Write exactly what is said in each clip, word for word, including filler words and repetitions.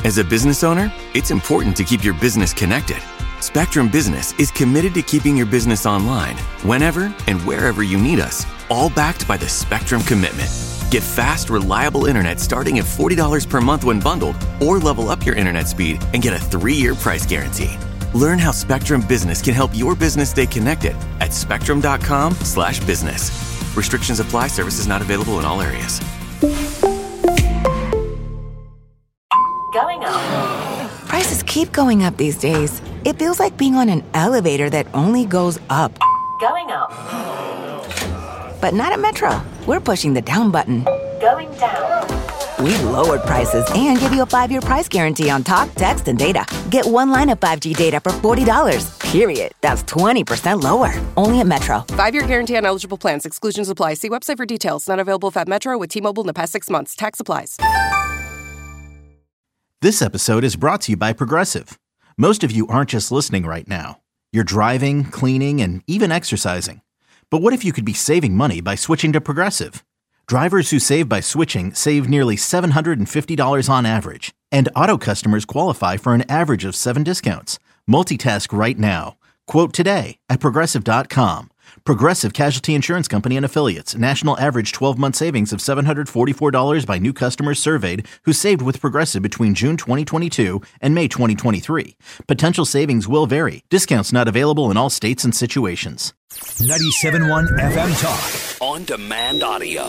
As a business owner, it's important to keep your business connected. Spectrum Business is committed to keeping your business online, whenever and wherever you need us, all backed by the Spectrum Commitment. Get fast, reliable internet starting at forty dollars per month when bundled, or level up your internet speed and get a three-year price guarantee. Learn how Spectrum Business can help your business stay connected at spectrum.com slash business. Restrictions apply. Services not available in all areas. Going up. Prices keep going up these days. It feels like being on an elevator that only goes up. Going up. But not at Metro. We're pushing the down button. Going down. We lowered prices and give you a five-year price guarantee on talk, text, and data. Get one line of five G data for forty dollars, period. That's twenty percent lower. Only at Metro. Five-year guarantee on eligible plans. Exclusions apply. See website for details. Not available at Metro with T-Mobile in the past six months. Tax applies. This episode is brought to you by Progressive. Most of you aren't just listening right now. You're driving, cleaning, and even exercising. But what if you could be saving money by switching to Progressive? Drivers who save by switching save nearly seven hundred fifty dollars on average. And auto customers qualify for an average of seven discounts. Multitask right now. Quote today at Progressive dot com. Progressive Casualty Insurance Company and Affiliates. National average twelve-month savings of seven hundred forty-four dollars by new customers surveyed who saved with Progressive between June twenty twenty-two and May twenty twenty-three. Potential savings will vary. Discounts not available in all states and situations. ninety-seven point one F M Talk. On demand audio.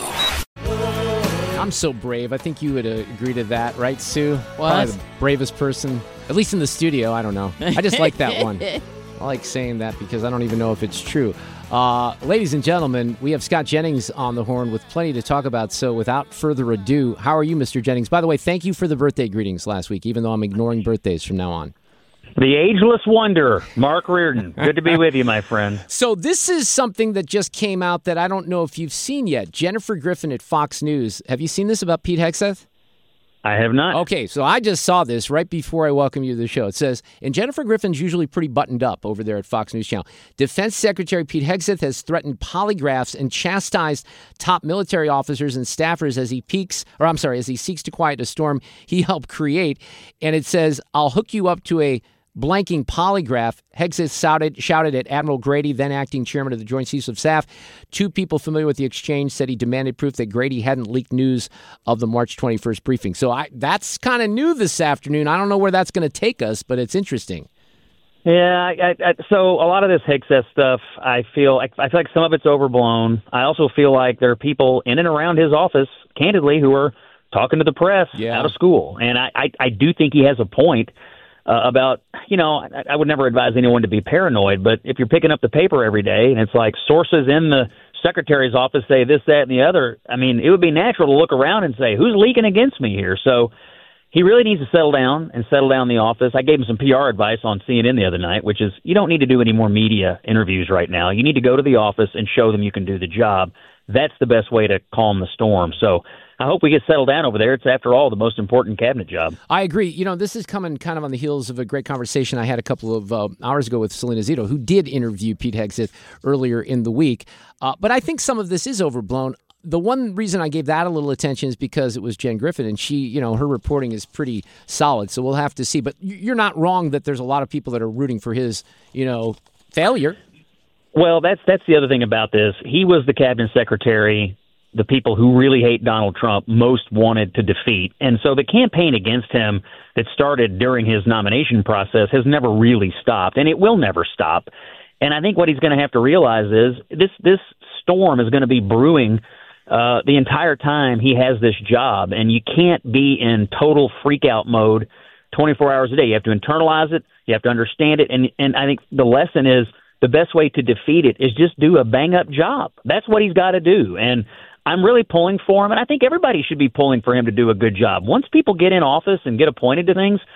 I'm so brave. I think you would uh, agree to that, right, Sue? What? Probably the bravest person, at least in the studio. I don't know. I just like that one. I like saying that because I don't even know if it's true. Uh, ladies and gentlemen, we have Scott Jennings on the horn with plenty to talk about. So without further ado, how are you, Mister Jennings? By the way, thank you for the birthday greetings last week, even though I'm ignoring birthdays from now on. The ageless wonder, Mark Reardon. Good to be with you, my friend. So this is something that just came out that I don't know if you've seen yet. Jennifer Griffin at Fox News. Have you seen this about Pete Hegseth? I have not. Okay, so I just saw this right before I welcome you to the show. It says, and Jennifer Griffin's usually pretty buttoned up over there at Fox News Channel. Defense Secretary Pete Hegseth has threatened polygraphs and chastised top military officers and staffers as he peaks, or I'm sorry, as he seeks to quiet a storm he helped create. And it says, I'll hook you up to a blanking polygraph. Hegseth shouted, shouted at Admiral Grady, then acting chairman of the Joint Chiefs of Staff. Two people familiar with the exchange said he demanded proof that Grady hadn't leaked news of the March twenty-first briefing. So I, that's kind of new this afternoon. I don't know where that's going to take us, but it's interesting. Yeah, I, I, so a lot of this Hegseth stuff, I feel I feel like some of it's overblown. I also feel like there are people in and around his office, candidly, who are talking to the press yeah. out of school. And I, I, I do think he has a point. Uh, about, you know, I, I would never advise anyone to be paranoid, but if you're picking up the paper every day and it's like sources in the secretary's office say this, that, and the other, I mean, it would be natural to look around and say, who's leaking against me here? So he really needs to settle down and settle down the office. I gave him some P R advice on C N N the other night, which is you don't need to do any more media interviews right now. You need to go to the office and show them you can do the job. That's the best way to calm the storm. So I hope we get settled down over there. It's, after all, the most important cabinet job. I agree. You know, this is coming kind of on the heels of a great conversation I had a couple of uh, hours ago with Selena Zito, who did interview Pete Hegseth earlier in the week. Uh, but I think some of this is overblown. The one reason I gave that a little attention is because it was Jen Griffin, and she, you know, her reporting is pretty solid. So we'll have to see. But you're not wrong that there's a lot of people that are rooting for his, you know, failure. Well, that's that's the other thing about this. He was the cabinet secretary the people who really hate Donald Trump most wanted to defeat. And so the campaign against him that started during his nomination process has never really stopped, and it will never stop. And I think what he's going to have to realize is this this storm is going to be brewing uh, the entire time he has this job, and you can't be in total freak-out mode twenty-four hours a day. You have to internalize it. You have to understand it. And, and I think the lesson is the best way to defeat it is just do a bang-up job. That's what he's got to do. And I'm really pulling for him, and I think everybody should be pulling for him to do a good job. Once people get in office and get appointed to things,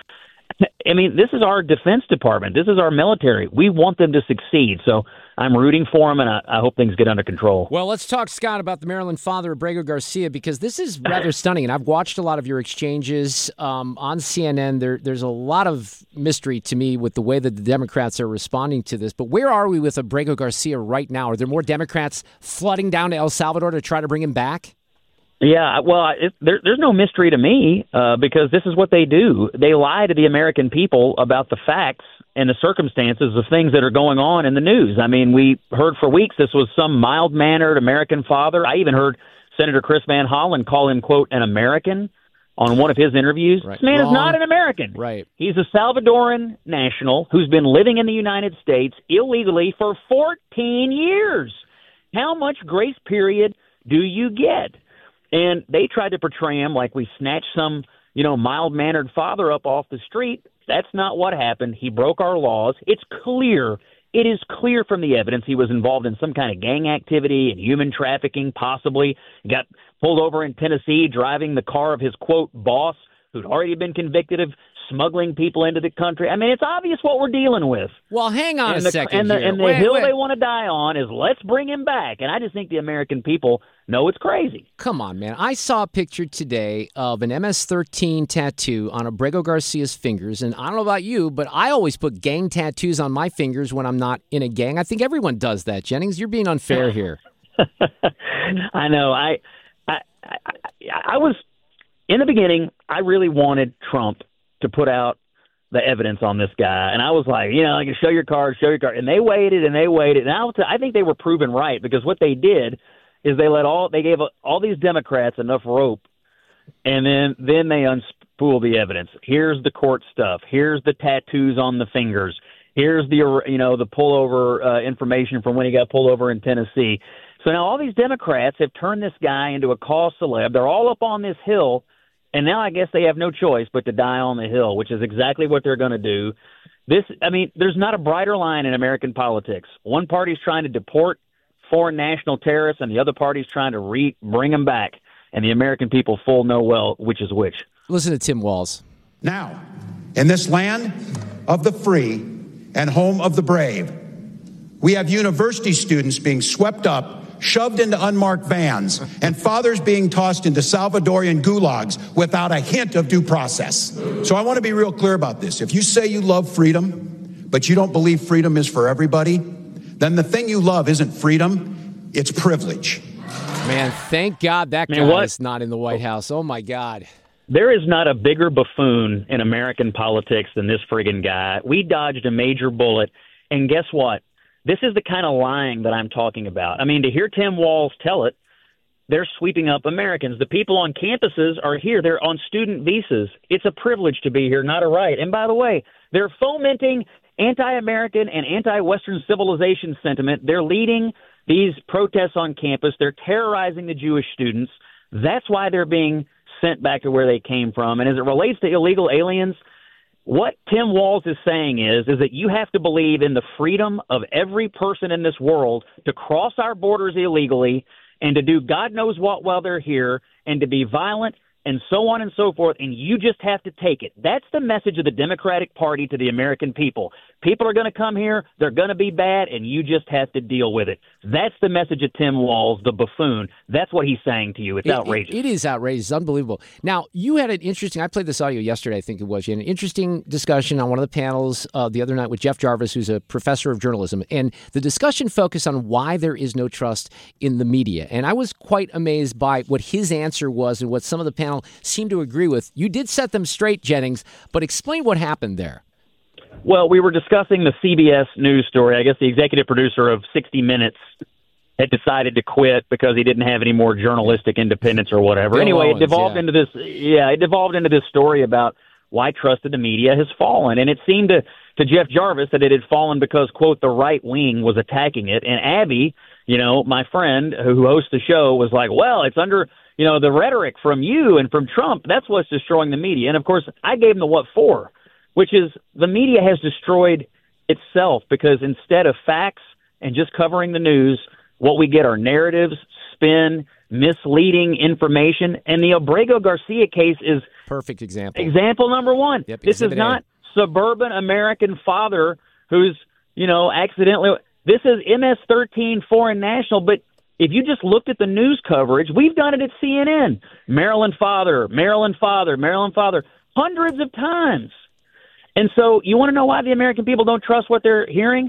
I mean, this is our Defense Department. This is our military. We want them to succeed. So I'm rooting for them, and I, I hope things get under control. Well, let's talk, Scott, about the Maryland father, Abrego Garcia, because this is rather stunning. And I've watched a lot of your exchanges um, on C N N. There, there's a lot of mystery to me with the way that the Democrats are responding to this. But where are we with Abrego Garcia right now? Are there more Democrats flooding down to El Salvador to try to bring him back? Yeah, well, it, there, there's no mystery to me uh, because this is what they do. They lie to the American people about the facts and the circumstances of things that are going on in the news. I mean, we heard for weeks this was some mild-mannered American father. I even heard Senator Chris Van Hollen call him, quote, an American on one of his interviews. Right. This man Wrong. is not an American. Right. He's a Salvadoran national who's been living in the United States illegally for fourteen years. How much grace period do you get? And they tried to portray him like we snatched some, you know, mild-mannered father up off the street. That's not what happened. He broke our laws. It's clear. It is clear from the evidence he was involved in some kind of gang activity and human trafficking, possibly. He got pulled over in Tennessee driving the car of his, quote, boss, who'd already been convicted of smuggling people into the country. I mean, it's obvious what we're dealing with. Well, hang on and a the, second and the, here. And the wait, hill wait. they want to die on is let's bring him back. And I just think the American people know it's crazy. Come on, man. I saw a picture today of an M S thirteen tattoo on Abrego Garcia's fingers. And I don't know about you, but I always put gang tattoos on my fingers when I'm not in a gang. I think everyone does that, Jennings. You're being unfair here. I know. I, I, I, I was, in the beginning, I really wanted Trump to put out the evidence on this guy. And I was like, you know, I can show your card, show your card. And they waited and they waited. And I, was, I think they were proven right because what they did is they let all, they gave all these Democrats enough rope. And then, then they unspooled the evidence. Here's the court stuff. Here's the tattoos on the fingers. Here's the, you know, the pullover uh, information from when he got pulled over in Tennessee. So now all these Democrats have turned this guy into a cause celeb. They're all up on this hill. And now I guess they have no choice but to die on the hill, which is exactly what they're going to do. This, I mean, there's not a brighter line in American politics. One party's trying to deport foreign national terrorists, and the other party's trying to re- bring them back. And the American people full know well which is which. Listen to Tim Walz. Now, in this land of the free and home of the brave, we have university students being swept up, shoved into unmarked vans, and fathers being tossed into Salvadorian gulags without a hint of due process. So I want to be real clear about this. If you say you love freedom, but you don't believe freedom is for everybody, then the thing you love isn't freedom, it's privilege. Man, thank God that Man, guy what? is not in the White House. Oh, my God. There is not a bigger buffoon in American politics than this friggin' guy. We dodged a major bullet, and guess what? This is the kind of lying that I'm talking about. I mean, to hear Tim Walz tell it, they're sweeping up Americans. The people on campuses are here. They're on student visas. It's a privilege to be here, not a right. And by the way, they're fomenting anti-American and anti-Western civilization sentiment. They're leading these protests on campus. They're terrorizing the Jewish students. That's why they're being sent back to where they came from. And as it relates to illegal aliens, what Tim Walz is saying is, is that you have to believe in the freedom of every person in this world to cross our borders illegally and to do God knows what while they're here and to be violent and so on and so forth, and you just have to take it. That's the message of the Democratic Party to the American people. People are going to come here, they're going to be bad, and you just have to deal with it. That's the message of Tim Walz, the buffoon. That's what he's saying to you. It's It- outrageous. It, it is outrageous. It's unbelievable. Now, you had an interesting, I played this audio yesterday, I think it was. You had an interesting discussion on one of the panels uh, the other night with Jeff Jarvis, who's a professor of journalism. And the discussion focused on why there is no trust in the media. And I was quite amazed by what his answer was and what some of the panel seemed to agree with. You did set them straight, Jennings, but explain what happened there. Well, we were discussing the C B S News story. I guess the executive producer of sixty minutes had decided to quit because he didn't have any more journalistic independence or whatever. Bill anyway, Owens, it devolved yeah. into this. Yeah, it devolved into this story about why trust in the media has fallen, and it seemed to to Jeff Jarvis that it had fallen because, quote, the right wing was attacking it, and Abby, you know, my friend who hosts the show, was like, well, it's under, you know, the rhetoric from you and from Trump. That's what's destroying the media. And of course, I gave him the what for, which is the media has destroyed itself because instead of facts and just covering the news, what we get are narratives, spin, misleading information. And the Abrego Garcia case is Perfect example. example number one. Yep, this is exhibit A. not suburban American father who's, you know, accidentally. This is M S thirteen foreign national. But if you just looked at the news coverage, we've done it at C N N. Maryland father, Maryland father, Maryland father, hundreds of times. And so you want to know why the American people don't trust what they're hearing?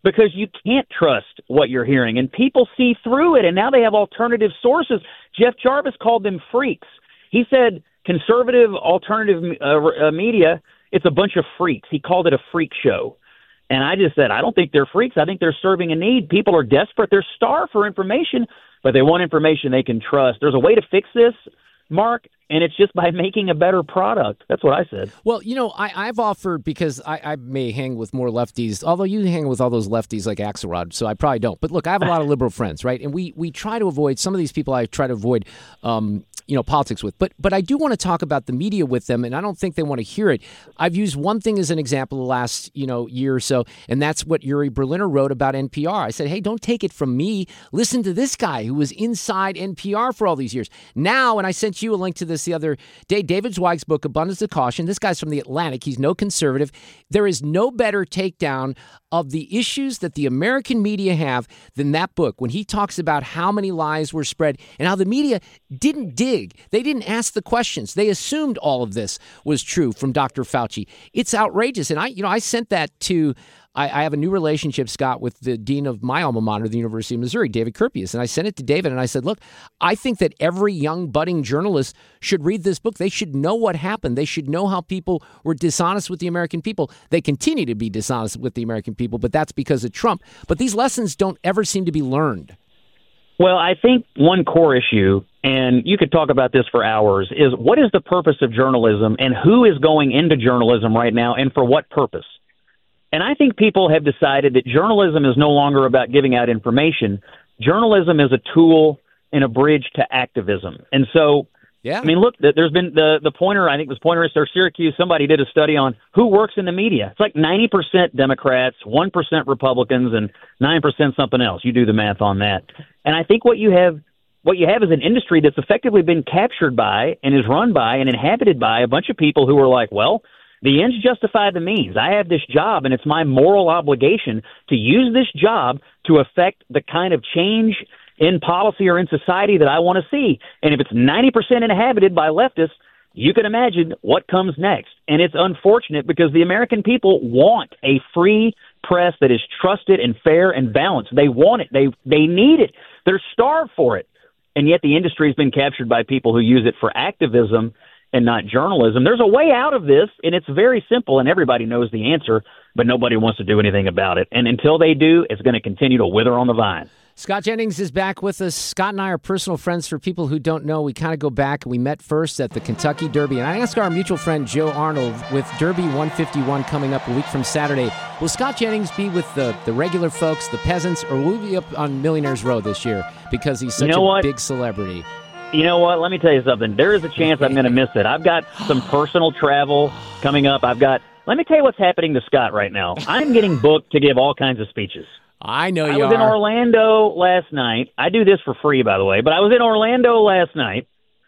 because you can't trust what you're hearing, and people see through it, and now they have alternative sources. Jeff Jarvis called them freaks. He said conservative alternative uh, media, it's a bunch of freaks. He called it a freak show. And I just said, I don't think they're freaks. I think they're serving a need. People are desperate. They're starved for information, but they want information they can trust. There's a way to fix this, Mark, and it's just by making a better product. That's what I said. Well, you know, I, I've offered, because I, I may hang with more lefties, although you hang with all those lefties like Axelrod, so I probably don't. But look, I have a lot of liberal friends, right? And we, we try to avoid, some of these people I try to avoid, um, you know, politics with. But but I do want to talk about the media with them, and I don't think they want to hear it. I've used one thing as an example the last, you know, year or so, and that's what Uri Berliner wrote about N P R. I said, hey, don't take it from me. Listen to this guy who was inside N P R for all these years. Now, and I sent you a link to this the other day, David Zweig's book, Abundance of Caution. This guy's from The Atlantic. He's no conservative. There is no better takedown of the issues that the American media have than that book, when he talks about how many lies were spread and how the media didn't dig. They didn't ask the questions. They assumed all of this was true from Doctor Fauci. It's outrageous. And I, you know, I sent that to, I, I have a new relationship, Scott, with the dean of my alma mater, the University of Missouri, David Kurpius. And I sent it to David and I said, look, I think that every young budding journalist should read this book. They should know what happened. They should know how people were dishonest with the American people. They continue to be dishonest with the American people, but that's because of Trump. But these lessons don't ever seem to be learned. Well, I think one core issue, and you could talk about this for hours, is what is the purpose of journalism and who is going into journalism right now and for what purpose? And I think people have decided that journalism is no longer about giving out information. Journalism is a tool and a bridge to activism. And so, yeah. I mean, look, there's been the, the Poynter, I think it was Poynter or Syracuse, somebody did a study on who works in the media. It's like ninety percent Democrats, one percent Republicans, and nine percent something else. You do the math on that. And I think what you have what you have is an industry that's effectively been captured by and is run by and inhabited by a bunch of people who are like, well, the ends justify the means. I have this job, and it's my moral obligation to use this job to affect the kind of change in policy or in society that I want to see. And if it's ninety percent inhabited by leftists, you can imagine what comes next. And it's unfortunate because the American people want a free press that is trusted and fair and balanced. They want it. They they need it. They're starved for it. And yet the industry has been captured by people who use it for activism and not journalism. There's a way out of this, and it's very simple, and everybody knows the answer, but nobody wants to do anything about it. And until they do, it's going to continue to wither on the vine. Scott Jennings is back with us. Scott and I are personal friends. For people who don't know, we kind of go back. We met first at the Kentucky Derby, and I asked our mutual friend Joe Arnold, with Derby one fifty-one coming up a week from Saturday, will Scott Jennings be with the, the regular folks, the peasants, or will he be up on Millionaires Row this year because he's such you know a what? big celebrity? You know what? Let me tell you something. There is a chance I'm going to miss it. I've got some personal travel coming up. I've got. Let me tell you what's happening to Scott right now. I'm getting booked to give all kinds of speeches. I know you I was are. in Orlando last night. I do this for free, by the way, but I was in Orlando last night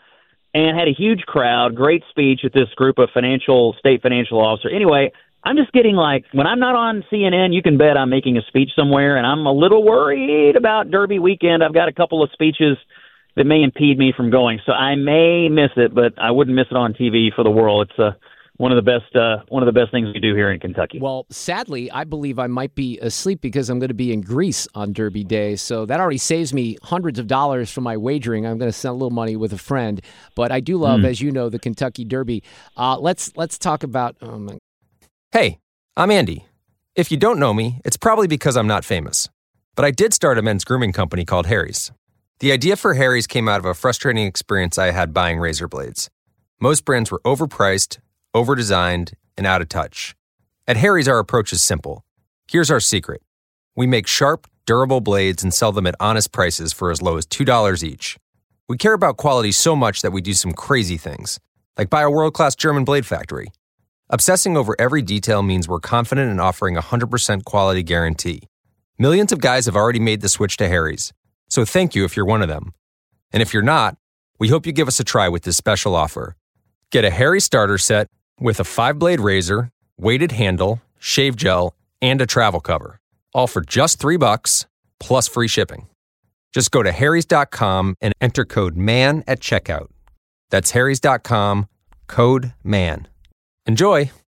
and had a huge crowd, great speech with this group of financial, state financial officers. Anyway, I'm just getting like, when I'm not on C N N, you can bet I'm making a speech somewhere, and I'm a little worried about Derby weekend. I've got a couple of speeches that may impede me from going, so I may miss it, but I wouldn't miss it on T V for the world. It's a One of the best, uh, one of the best things we do here in Kentucky. Well, sadly, I believe I might be asleep because I'm going to be in Greece on Derby Day, so that already saves me hundreds of dollars from my wagering. I'm going to send a little money with a friend, but I do love, mm. as you know, the Kentucky Derby. Uh, let's let's talk about. Oh my... Hey, I'm Andy. If you don't know me, it's probably because I'm not famous, but I did start a men's grooming company called Harry's. The idea for Harry's came out of a frustrating experience I had buying razor blades. Most brands were overpriced, over-designed, and out of touch. At Harry's, our approach is simple. Here's our secret. We make sharp, durable blades and sell them at honest prices for as low as two dollars each. We care about quality so much that we do some crazy things, like buy a world-class German blade factory. Obsessing over every detail means we're confident in offering a one hundred percent quality guarantee. Millions of guys have already made the switch to Harry's, so thank you if you're one of them. And if you're not, we hope you give us a try with this special offer. Get a Harry's starter set with a five-blade razor, weighted handle, shave gel, and a travel cover, all for just three bucks plus free shipping. Just go to harrys dot com and enter code MAN at checkout. That's harrys dot com, code MAN. Enjoy!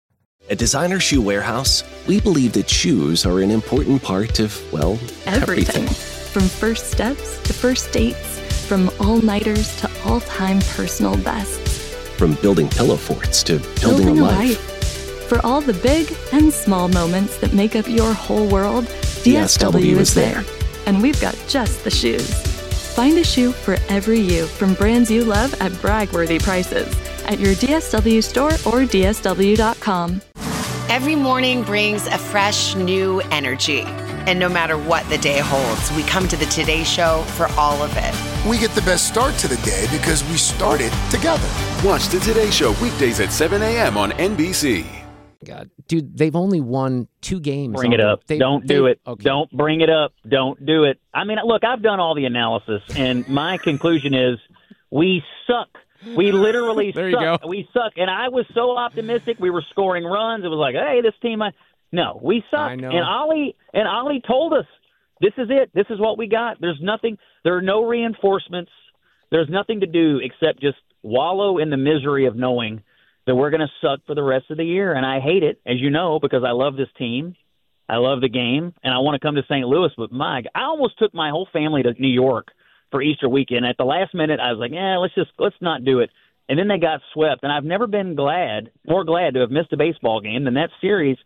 At Designer Shoe Warehouse, we believe that shoes are an important part of, well, everything. everything. From first steps to first dates, from all-nighters to all-time personal bests. From building pillow forts to building, building a, a life. life. For all the big and small moments that make up your whole world, D S W, D S W is there. And we've got just the shoes. Find a shoe for every you from brands you love at brag-worthy prices at your D S W store or D S W dot com. Every morning brings a fresh, new energy. And no matter what the day holds, we come to the Today Show for all of it. We get the best start to the day because we started together. Watch the Today Show weekdays at seven a.m. on N B C. God, dude, they've only won two games. Bring it up. They, Don't they, do it. Okay. Don't bring it up. Don't do it. I mean, look, I've done all the analysis, and my conclusion is we suck. We literally there suck. You go. We suck. And I was so optimistic. We were scoring runs. It was like, hey, this team. I... No, we suck. I know. And Ollie and Ollie told us, this is it. This is what we got. There's nothing. There are no reinforcements. There's nothing to do except just wallow in the misery of knowing that we're going to suck for the rest of the year. And I hate it, as you know, because I love this team. I love the game, and I want to come to Saint Louis. But, my, I almost took my whole family to New York for Easter weekend. At the last minute, I was like, yeah, let's just let's not do it. And then they got swept. And I've never been glad, more glad to have missed a baseball game than that series.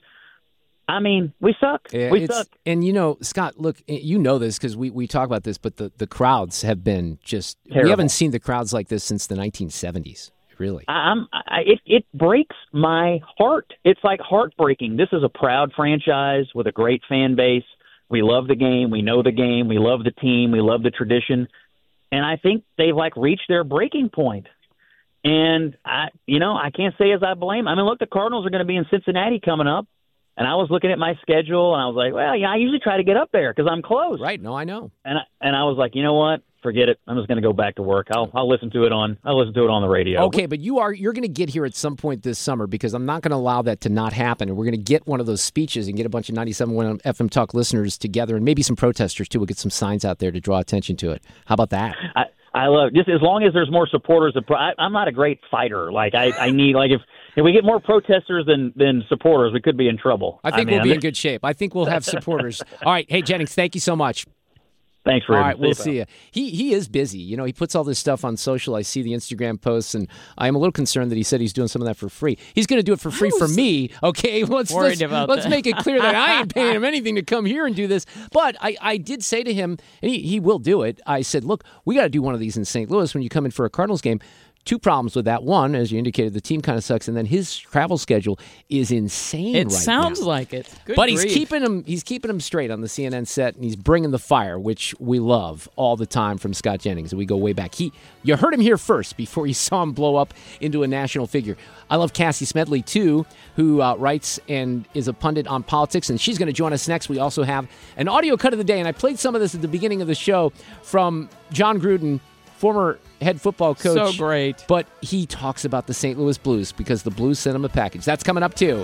I mean, we suck. Yeah, we suck. And, you know, Scott, look, you know this because we, we talk about this, but the, the crowds have been just Terrible. We haven't seen the crowds like this since the nineteen seventies, really. I'm, I, it, it breaks my heart. It's like heartbreaking. This is a proud franchise with a great fan base. We love the game. We know the game. We love the team. We love the tradition. And I think they've, like, reached their breaking point. And, I, you know, I can't say as I blame. I mean, look, the Cardinals are going to be in Cincinnati coming up. And I was looking at my schedule, and I was like, well, yeah, I usually try to get up there because I'm close. Right. No, I know. And I, and I was like, you know what? Forget it. I'm just going to go back to work. I'll I'll listen to it on I'll listen to it on the radio. Okay, but you are you're going to get here at some point this summer because I'm not going to allow that to not happen. And we're going to get one of those speeches and get a bunch of ninety-seven point one F M Talk listeners together, and maybe some protesters too. We'll get some signs out there to draw attention to it. How about that? I, I love just as long as there's more supporters. Of, I, I'm not a great fighter. Like I, I need like if. If we get more protesters than, than supporters, we could be in trouble. I think I mean, we'll be I'm in good shape. I think we'll have supporters. All right. Hey, Jennings, thank you so much. Thanks for All right, see we'll you, see you. He he is busy. You know, he puts all this stuff on social. I see the Instagram posts, and I am a little concerned that he said he's doing some of that for free. He's going to do it for free for me. Okay, let's worried let's, about let's that. make it clear that I ain't paying him anything to come here and do this. But I, I did say to him, and he, he will do it. I said, look, we got to do one of these in Saint Louis when you come in for a Cardinals game. Two problems with that. One, as you indicated, the team kind of sucks, and then his travel schedule is insane. It right sounds now. like it. Good but he's grief. keeping him. He's keeping him straight on the C N N set, and he's bringing the fire, which we love all the time from Scott Jennings. And we go way back. He, you heard him here first before you saw him blow up into a national figure. I love Cassie Smedley too, who uh, writes and is a pundit on politics, and she's going to join us next. We also have an audio cut of the day, and I played some of this at the beginning of the show from John Gruden, former head football coach. So great. But he talks about the Saint Louis Blues because the Blues sent him a package. That's coming up, too.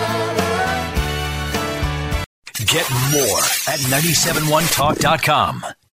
Get more at nine seven one talk dot com.